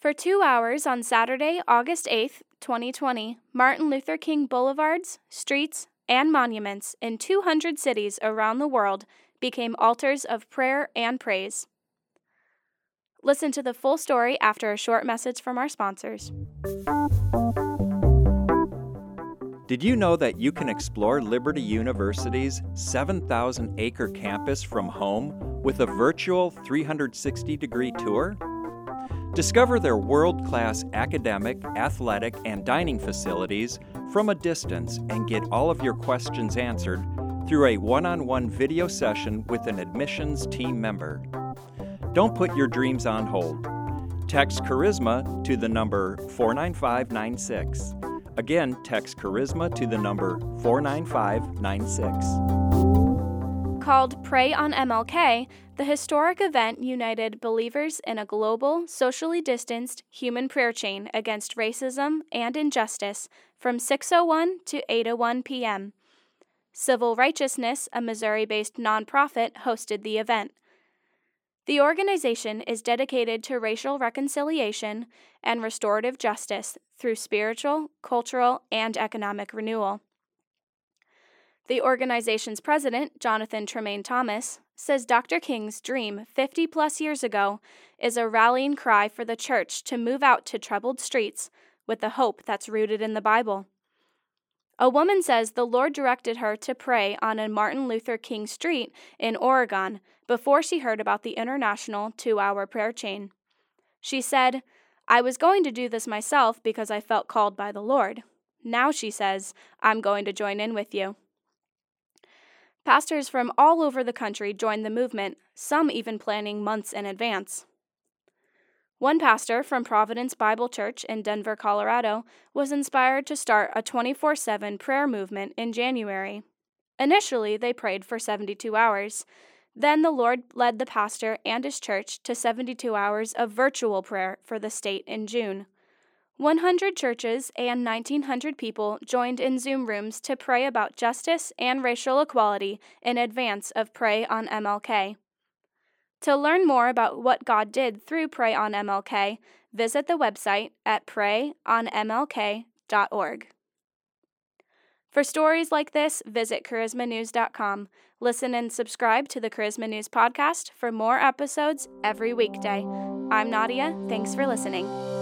For 2 hours on Saturday, August 8th, 2020, Martin Luther King boulevards, streets, and monuments in 200 cities around the world became altars of prayer and praise. Listen to the full story after a short message from our sponsors. Did you know that you can explore Liberty University's 7,000-acre campus from home with a virtual 360-degree tour? Discover their world-class academic, athletic, and dining facilities from a distance and get all of your questions answered through a one-on-one video session with an admissions team member. Don't put your dreams on hold. Text Charisma to the number 49596. Again, text Charisma to the number 49596. Called Pray on MLK, the historic event united believers in a global, socially distanced human prayer chain against racism and injustice from 6:01 to 8:01 p.m. Civil Righteousness, a Missouri-based nonprofit, hosted the event. The organization is dedicated to racial reconciliation and restorative justice through spiritual, cultural, and economic renewal. The organization's president, Jonathan Tremaine Thomas, says Dr. King's dream 50-plus years ago is a rallying cry for the church to move out to troubled streets with the hope that's rooted in the Bible. A woman says the Lord directed her to pray on a Martin Luther King street in Oregon before she heard about the international 2-hour prayer chain. She said, "I was going to do this myself because I felt called by the Lord. Now," she says, "I'm going to join in with you." Pastors from all over the country joined the movement, some even planning months in advance. One pastor from Providence Bible Church in Denver, Colorado, was inspired to start a 24/7 prayer movement in January. Initially, they prayed for 72 hours. Then the Lord led the pastor and his church to 72 hours of virtual prayer for the state in June. 100 churches and 1,900 people joined in Zoom rooms to pray about justice and racial equality in advance of Pray on MLK. To learn more about what God did through Pray on MLK, visit the website at prayonmlk.org. For stories like this, visit charismanews.com. Listen and subscribe to the Charisma News podcast for more episodes every weekday. I'm Nadia. Thanks for listening.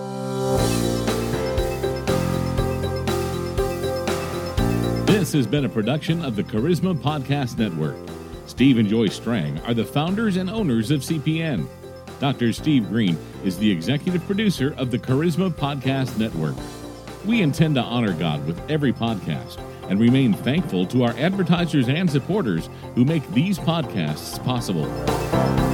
This has been a production of the Charisma Podcast Network. Steve and Joyce Strang are the founders and owners of CPN. Dr. Steve Green is the executive producer of the Charisma Podcast Network. We intend to honor God with every podcast and remain thankful to our advertisers and supporters who make these podcasts possible.